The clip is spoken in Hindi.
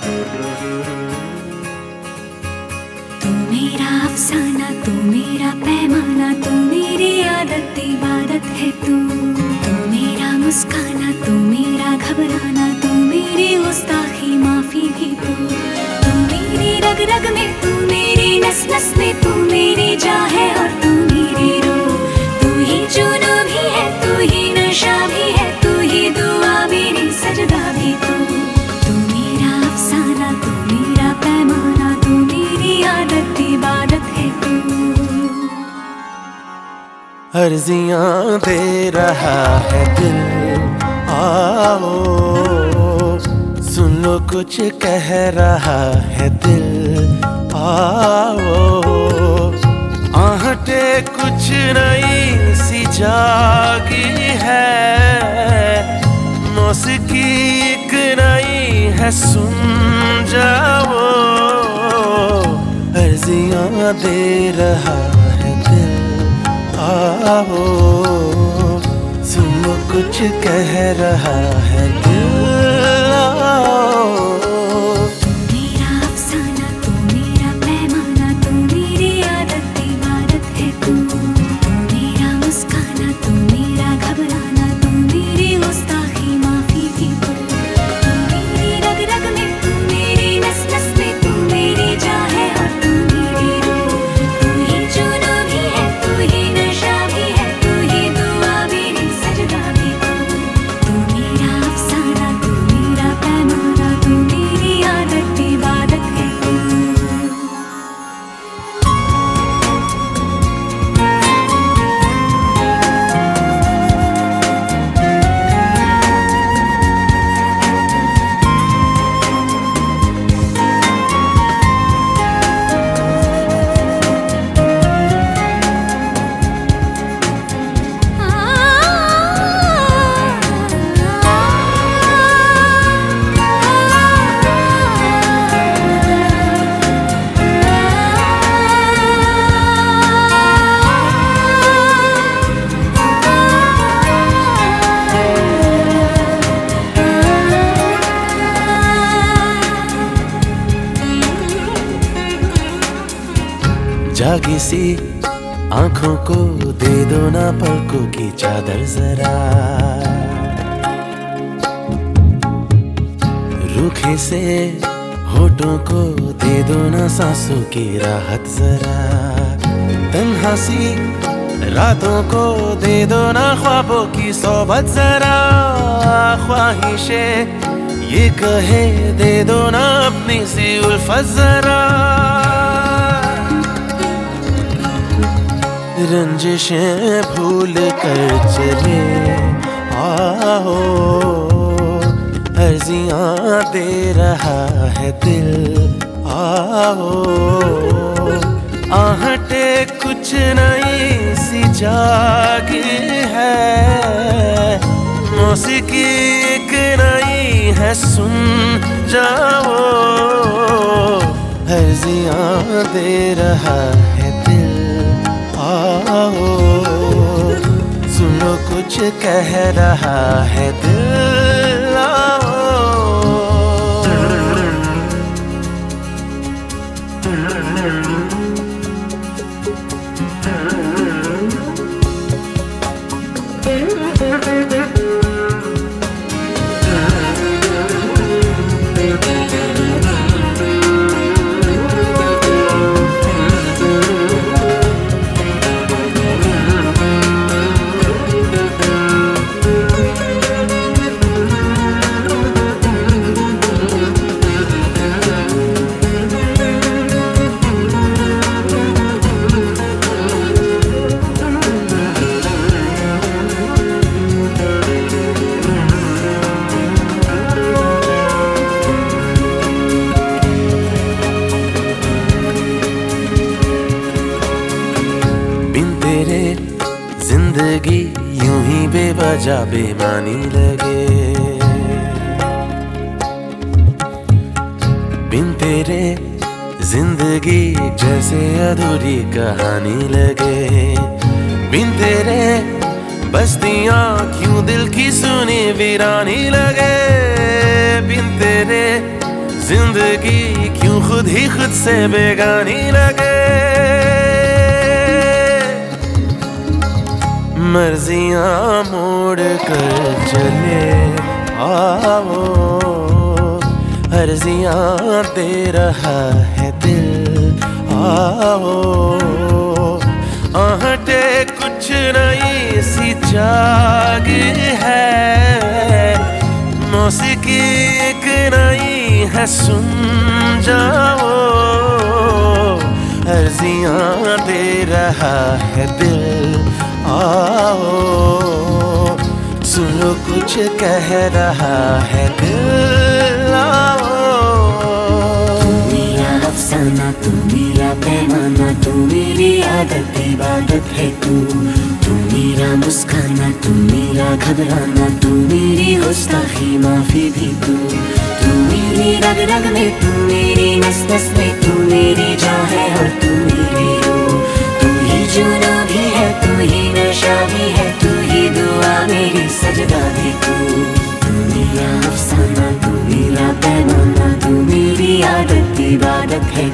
तू मेरा अफसाना, तू मेरा पैमाना, तू मेरी आदत इबादत है तू मेरा मुस्काना, तू मेरा घबराना, तू मेरी गुस्ताखी माफी भी तू मेरी रग रग में, तू मेरी नस नस में, तू मेरी जान है और तू मेरी रूह। तू ही जुनून भी है, तू ही नशा भी है, तू ही दुआ मेरी सजदा भी तू मेरा अफसाना, तू मेरा पैमाना, तू मेरी आदत इबादत है तू। अर्जियां दे रहा है दिल, आओ सुन लो कुछ कह रहा है दिल, आओ आहटे कुछ नई सी जागी है, मौसीकी एक नई है सुन जाओ। अर्जियां दे रहा है दिल, आओ सुनो कुछ कह रहा है दिल, आओ। मेरा अफसाना, तू मेरा पैमाना, तू मेरी आदत इबादत है तू मेरा मुस्काना, तू मेरा घबराना, तू मेरी गुस्ताखी माफी भी तू मेरी रग रग में, तू मेरी नस नस में, तू मेरी जान है और तू मेरी रूह। तू ही जुनून भी है, तू ही नशा भी है, तू ही दुआ मेरी सजदा भी तू मेरा अफसाना, तू मेरा पैमाना, तू मेरी आदत इबादत है तू। जागी सी आंखों को दे दो ना पलकों की चादर जरा, रूखे से होठों को दे दो ना सांसों की राहत जरा, तन्हा सी रातों को दे दो ना ख्वाबों की सोबत जरा, ख्वाहिशें ये कहे दे दो ना अपनी सी उल्फत जरा, रंजिशें भूल कर चले आओ। अर्जियां दे रहा है दिल, आओ आहटे कुछ नई सी जागी है, मौसीकी एक नई है सुन जाओ। अर्जियां दे रहा है दिल, आओ सुनो कुछ कह रहा है दिल, आओ। जिंदगी यूं ही बेवजह बेमानी लगे, बिन तेरे जिंदगी जैसे अधूरी कहानी लगे, बिन तेरे बस्तियां क्यों दिल की सुनी वीरानी लगे, बिन तेरे जिंदगी क्यों खुद ही खुद से बेगानी लगे। मर्जियां मोड़ कर चले आओ, अर्जियां दे रहा है दिल आओ। आहटे कुछ नई सी जाग है, मौसीकी एक नई है सुन जाओ। अर्जियां दे रहा है दिल आओ, सुनो कुछ कह रहा है दिल आओ। तू मेरा अफसाना, तू मेरा पैमाना, तू मेरी आदत इबादत है तू मेरा मुस्काना, तू मेरा घबराना, तू मेरी गुस्ताखी माफी भी तू मेरी रग रग में, तू मेरी नस नस में, तू मेरी जान है और तू मेरी रूह। तू ही जुनून भी है, तू ही नशा भी है, तू ही दुआ मेरी सजदा भी तू मेरा अफसाना, तू मेरा पैमाना, तू मेरी आदत इबादत है